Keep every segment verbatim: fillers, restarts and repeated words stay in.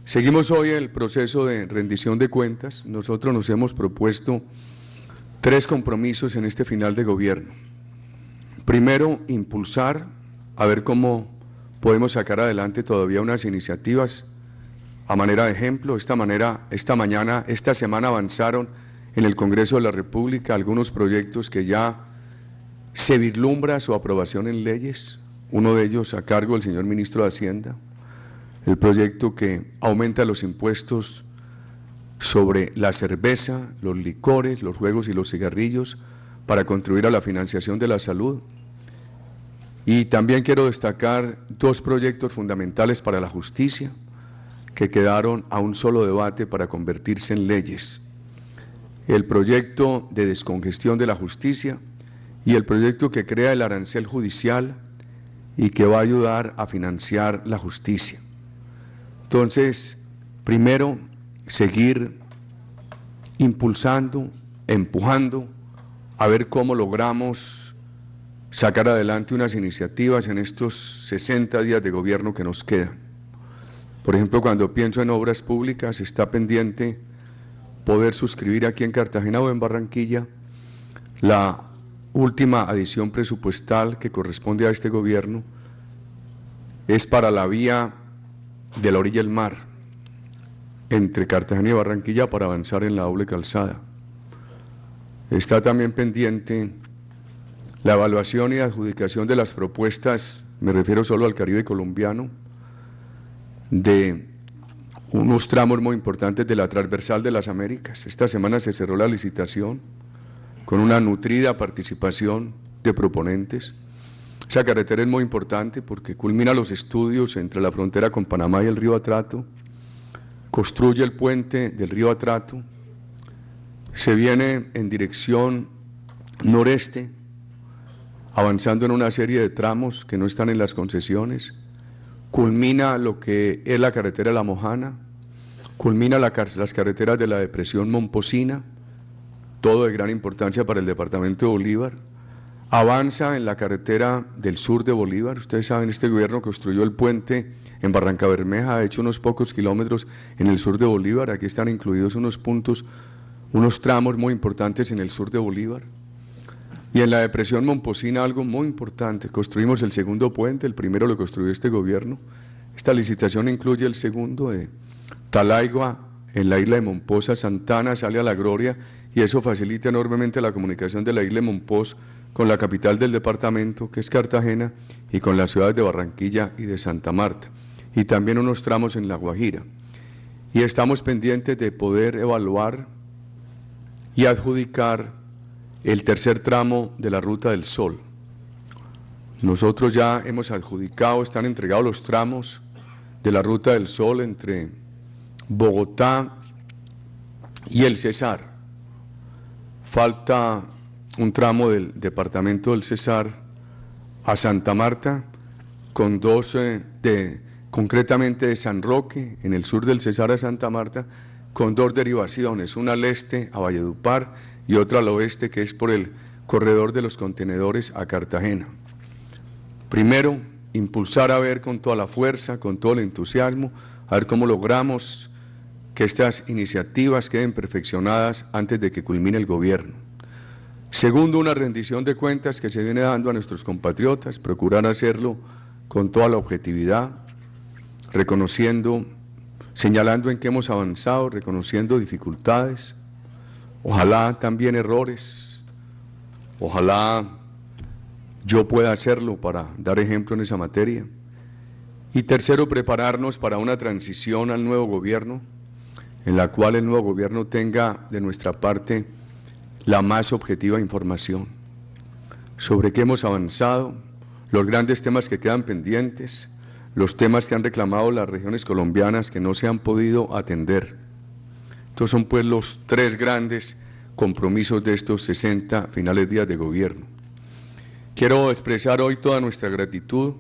Seguimos hoy el proceso de rendición de cuentas. Nosotros nos hemos propuesto tres compromisos en este final de gobierno. Primero, impulsar, a ver cómo podemos sacar adelante todavía unas iniciativas a manera de ejemplo. Esta manera, esta mañana, esta semana avanzaron en el Congreso de la República algunos proyectos que ya se vislumbra su aprobación en leyes, uno de ellos a cargo del señor Ministro de Hacienda, el proyecto que aumenta los impuestos sobre la cerveza, los licores, los juegos y los cigarrillos para contribuir a la financiación de la salud. Y también quiero destacar dos proyectos fundamentales para la justicia que quedaron a un solo debate para convertirse en leyes. El proyecto de descongestión de la justicia y el proyecto que crea el arancel judicial y que va a ayudar a financiar la justicia. Entonces, primero, seguir impulsando, empujando, a ver cómo logramos sacar adelante unas iniciativas en estos sesenta días de gobierno que nos quedan. Por ejemplo, cuando pienso en obras públicas, está pendiente poder suscribir aquí en Cartagena o en Barranquilla la última adición presupuestal que corresponde a este gobierno, es para la vía de la orilla del mar, entre Cartagena y Barranquilla, para avanzar en la doble calzada. Está también pendiente la evaluación y adjudicación de las propuestas, me refiero solo al Caribe colombiano, de unos tramos muy importantes de la transversal de las Américas. Esta semana se cerró la licitación con una nutrida participación de proponentes. Esa carretera es muy importante porque culmina los estudios entre la frontera con Panamá y el río Atrato, construye el puente del río Atrato, se viene en dirección noreste, avanzando en una serie de tramos que no están en las concesiones, culmina lo que es la carretera La Mojana, culmina la, las carreteras de la depresión Momposina, todo de gran importancia para el departamento de Bolívar, avanza en la carretera del sur de Bolívar. Ustedes saben, este gobierno construyó el puente en Barranca Bermeja, ha hecho unos pocos kilómetros en el sur de Bolívar, aquí están incluidos unos puntos, unos tramos muy importantes en el sur de Bolívar. Y en la depresión Momposina algo muy importante, construimos el segundo puente, el primero lo construyó este gobierno. Esta licitación incluye el segundo de Talaigua, en la isla de Mompox, Santana, sale a La Gloria, y eso facilita enormemente la comunicación de la isla de Mompox con la capital del departamento, que es Cartagena, y con las ciudades de Barranquilla y de Santa Marta, y también unos tramos en La Guajira. Y estamos pendientes de poder evaluar y adjudicar el tercer tramo de la Ruta del Sol. Nosotros ya hemos adjudicado, están entregados los tramos de la Ruta del Sol entre Bogotá y el Cesar. Falta un tramo del departamento del Cesar a Santa Marta, con dos, eh, de, concretamente de San Roque, en el sur del Cesar a Santa Marta, con dos derivaciones, una al este a Valledupar y otra al oeste, que es por el corredor de los contenedores a Cartagena. Primero, impulsar a ver con toda la fuerza, con todo el entusiasmo, a ver cómo logramos que estas iniciativas queden perfeccionadas antes de que culmine el gobierno. Segundo, una rendición de cuentas que se viene dando a nuestros compatriotas, procurar hacerlo con toda la objetividad, reconociendo, señalando en qué hemos avanzado, reconociendo dificultades, ojalá también errores, ojalá yo pueda hacerlo para dar ejemplo en esa materia. Y tercero, prepararnos para una transición al nuevo gobierno, en la cual el nuevo gobierno tenga de nuestra parte la más objetiva información sobre qué hemos avanzado, los grandes temas que quedan pendientes, los temas que han reclamado las regiones colombianas que no se han podido atender. Estos son pues los tres grandes compromisos de estos sesenta finales días de gobierno. Quiero expresar hoy toda nuestra gratitud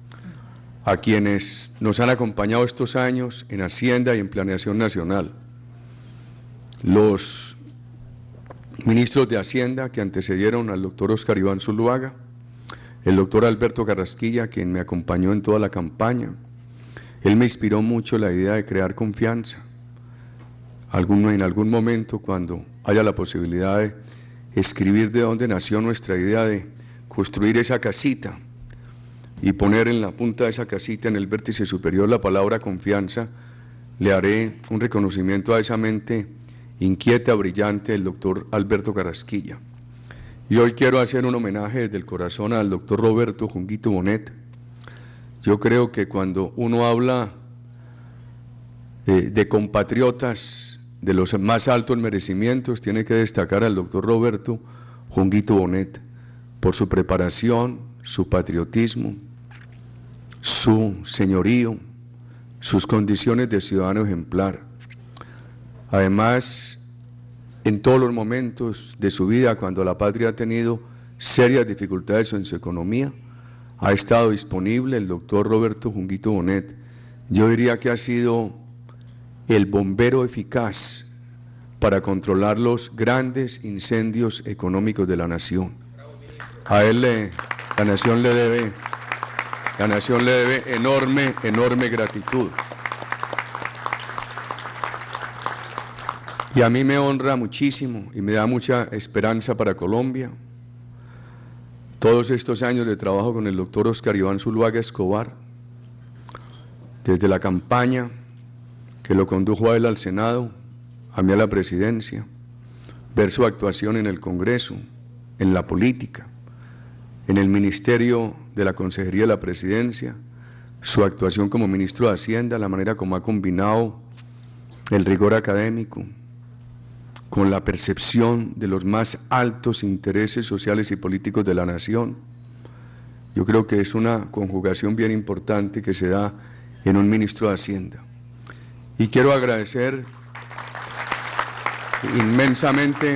a quienes nos han acompañado estos años en Hacienda y en Planeación Nacional. Los ministros de Hacienda que antecedieron al doctor Óscar Iván Zuluaga, el doctor Alberto Carrasquilla, quien me acompañó en toda la campaña, Él me inspiró mucho la idea de crear confianza. Alguno, en algún momento, cuando haya la posibilidad de escribir de dónde nació nuestra idea de construir esa casita y poner en la punta de esa casita, en el vértice superior, la palabra confianza, le haré un reconocimiento a esa mente inquieta, brillante del doctor Alberto Carrasquilla. Y hoy quiero hacer un homenaje desde el corazón al doctor Roberto Junguito Bonet. Yo creo que cuando uno habla eh, de compatriotas de los más altos merecimientos, tiene que destacar al doctor Roberto Junguito Bonet por su preparación, su patriotismo, su señorío, sus condiciones de ciudadano ejemplar. Además, en todos los momentos de su vida, cuando la patria ha tenido serias dificultades en su economía, ha estado disponible el doctor Roberto Junguito Bonet. Yo diría que ha sido el bombero eficaz para controlar los grandes incendios económicos de la nación. A él le, la nación le debe, la nación le debe enorme, enorme gratitud. Y a mí me honra muchísimo y me da mucha esperanza para Colombia. Todos estos años de trabajo con el doctor Oscar Iván Zuluaga Escobar, desde la campaña que lo condujo a él al Senado, a mí a la presidencia, ver su actuación en el Congreso, en la política, en el Ministerio de la Consejería de la Presidencia, su actuación como ministro de Hacienda, la manera como ha combinado el rigor académico con la percepción de los más altos intereses sociales y políticos de la nación. Yo creo que es una conjugación bien importante que se da en un ministro de Hacienda. Y quiero agradecer inmensamente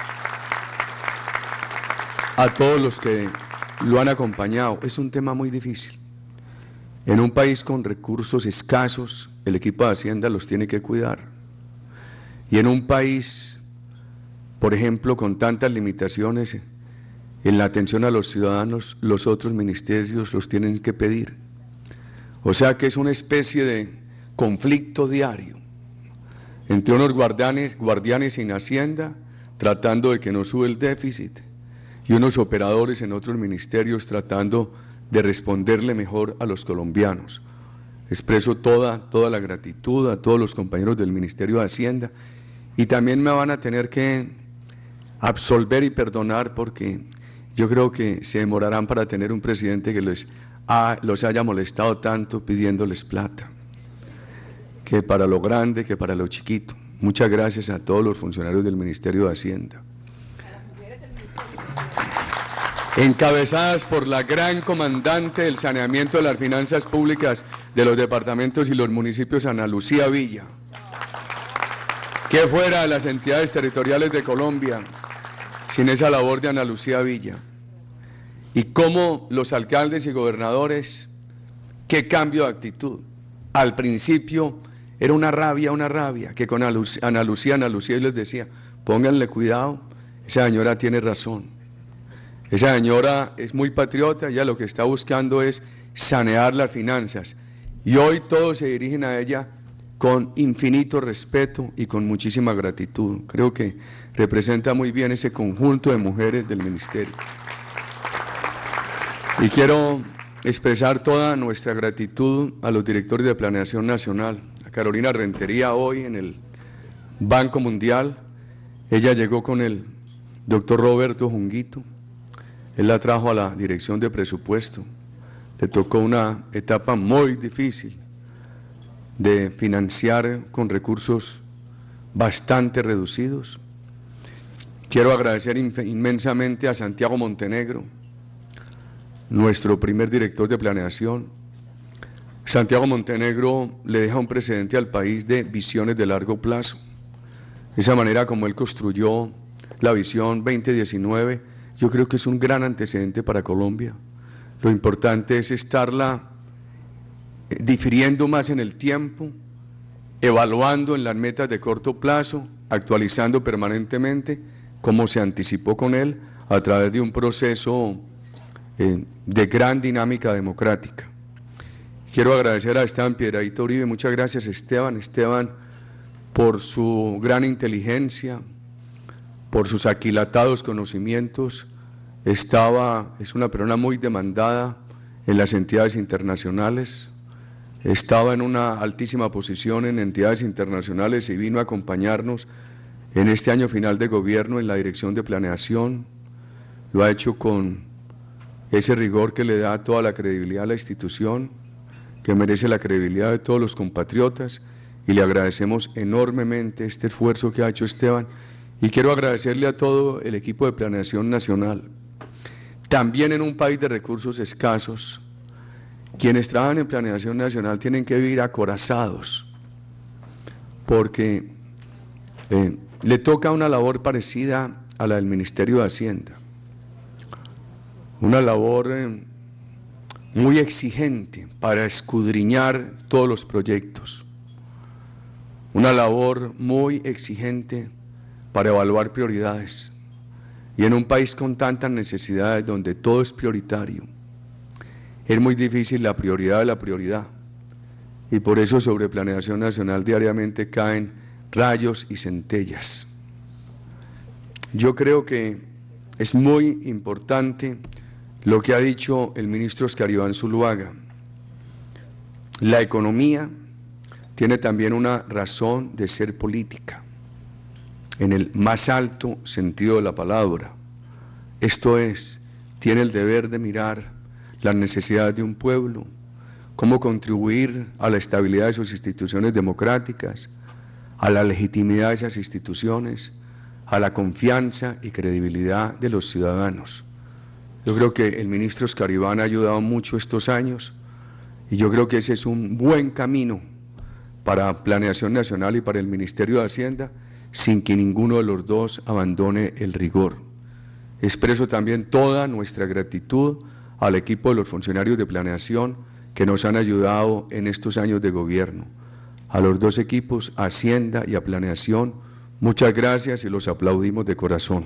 a todos los que lo han acompañado. Es un tema muy difícil. En un país con recursos escasos, el equipo de Hacienda los tiene que cuidar. Y en un país, por ejemplo, con tantas limitaciones en la atención a los ciudadanos, los otros ministerios los tienen que pedir. O sea que es una especie de conflicto diario entre unos guardianes, guardianes sin Hacienda, tratando de que no sube el déficit, y unos operadores en otros ministerios tratando de responderle mejor a los colombianos. Expreso toda, toda la gratitud a todos los compañeros del Ministerio de Hacienda, y también me van a tener que absolver y perdonar porque yo creo que se demorarán para tener un presidente que les ha, los haya molestado tanto pidiéndoles plata, que para lo grande, que para lo chiquito. Muchas gracias a todos los funcionarios del Ministerio de Hacienda, encabezadas por la gran comandante del saneamiento de las finanzas públicas de los departamentos y los municipios, Ana Lucía Villa, que fuera de las entidades territoriales de Colombia sin esa labor de Ana Lucía Villa. Y cómo los alcaldes y gobernadores, qué cambio de actitud. Al principio era una rabia, una rabia, que con Ana Lucía, Ana Lucía les decía, pónganle cuidado, esa señora tiene razón. Esa señora es muy patriota, ella lo que está buscando es sanear las finanzas. Y hoy todos se dirigen a ella con infinito respeto y con muchísima gratitud. Creo que representa muy bien ese conjunto de mujeres del Ministerio. Y quiero expresar toda nuestra gratitud a los directores de Planeación Nacional, a Carolina Rentería hoy en el Banco Mundial. Ella llegó con el doctor Roberto Junguito, él la trajo a la Dirección de Presupuesto, le tocó una etapa muy difícil de financiar con recursos bastante reducidos. Quiero agradecer inmensamente a Santiago Montenegro, nuestro primer director de planeación. Santiago Montenegro le deja un precedente al país de visiones de largo plazo. Esa manera como él construyó la visión veinte diecinueve, yo creo que es un gran antecedente para Colombia. Lo importante es estarla difiriendo más en el tiempo, evaluando en las metas de corto plazo, actualizando permanentemente, como se anticipó con él, a través de un proceso eh, de gran dinámica democrática. quiero agradecer a Esteban Piedradita Uribe, muchas gracias Esteban, Esteban por su gran inteligencia, por sus aquilatados conocimientos. Estaba, es una persona muy demandada en las entidades internacionales, estaba en una altísima posición en entidades internacionales y vino a acompañarnos en este año final de gobierno en la dirección de planeación. Lo ha hecho con ese rigor que le da toda la credibilidad a la institución, que merece la credibilidad de todos los compatriotas, y le agradecemos enormemente este esfuerzo que ha hecho Esteban, y quiero agradecerle a todo el equipo de planeación nacional. También en un país de recursos escasos, quienes trabajan en planeación nacional tienen que vivir acorazados, porque eh, le toca una labor parecida a la del Ministerio de Hacienda, una labor eh, muy exigente para escudriñar todos los proyectos, una labor muy exigente para evaluar prioridades, y en un país con tantas necesidades donde todo es prioritario, es muy difícil la prioridad de la prioridad, y por eso sobre planeación nacional diariamente caen rayos y centellas. Yo creo que es muy importante lo que ha dicho el ministro Oscar Iván Zuluaga. La economía tiene también una razón de ser política, en el más alto sentido de la palabra. Esto es, tiene el deber de mirar las necesidades de un pueblo, cómo contribuir a la estabilidad de sus instituciones democráticas, a la legitimidad de esas instituciones, a la confianza y credibilidad de los ciudadanos. Yo creo que el ministro Oscar Iván ha ayudado mucho estos años, y yo creo que ese es un buen camino para Planeación Nacional y para el Ministerio de Hacienda, sin que ninguno de los dos abandone el rigor. Expreso también toda nuestra gratitud al equipo de los funcionarios de planeación que nos han ayudado en estos años de gobierno. A los dos equipos, Hacienda y a Planeación, muchas gracias y los aplaudimos de corazón.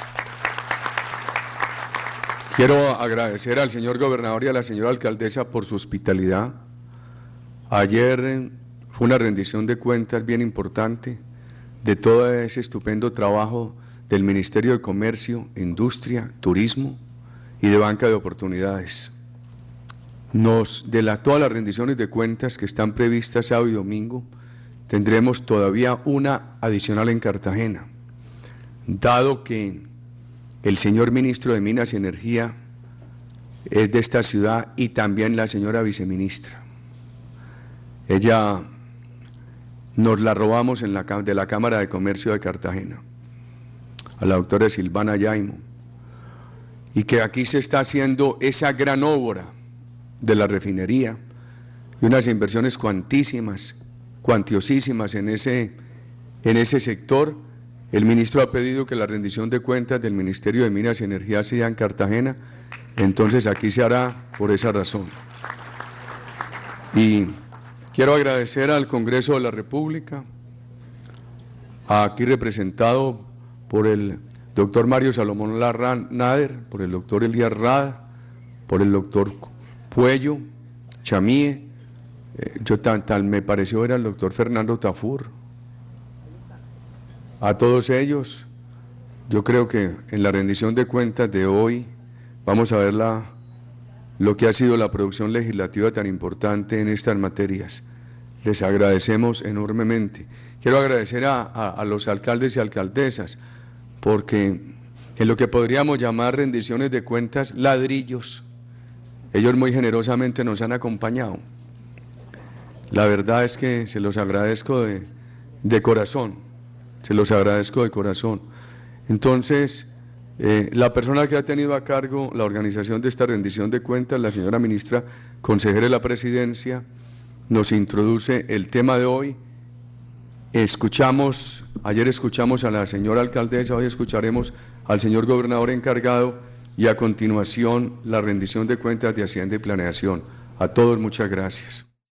Quiero agradecer al señor gobernador y a la señora alcaldesa por su hospitalidad. Ayer fue una rendición de cuentas bien importante de todo ese estupendo trabajo del Ministerio de Comercio, Industria, Turismo y de Banca de Oportunidades. Nos, de la, todas las rendiciones de cuentas que están previstas sábado y domingo, tendremos todavía una adicional en Cartagena, dado que el señor ministro de Minas y Energía es de esta ciudad y también la señora viceministra. Ella nos la robamos en la, de la Cámara de Comercio de Cartagena, a la doctora Silvana Yaimo, y que aquí se está haciendo esa gran obra de la refinería y unas inversiones cuantísimas, cuantiosísimas en ese, en ese sector. El ministro ha pedido que la rendición de cuentas del Ministerio de Minas y Energía sea en Cartagena, entonces aquí se hará por esa razón. Y quiero agradecer al Congreso de la República, aquí representado por el doctor Mario Salomón Larra Nader, por el doctor Elías Rada, por el doctor Puello, Chamíe, eh, yo tal, tal me pareció era el doctor Fernando Tafur. A todos ellos, yo creo que en la rendición de cuentas de hoy vamos a ver la, lo que ha sido la producción legislativa tan importante en estas materias. Les agradecemos enormemente. Quiero agradecer a, a, a los alcaldes y alcaldesas, porque en lo que podríamos llamar rendiciones de cuentas ladrillos, ellos muy generosamente nos han acompañado. La verdad es que se los agradezco de, de corazón. Se los agradezco de corazón. Entonces, eh, la persona que ha tenido a cargo la organización de esta rendición de cuentas, la señora ministra consejera de la Presidencia, nos introduce el tema de hoy. Escuchamos, ayer escuchamos a la señora alcaldesa, hoy escucharemos al señor gobernador encargado y a continuación la rendición de cuentas de Hacienda y Planeación. A todos muchas gracias.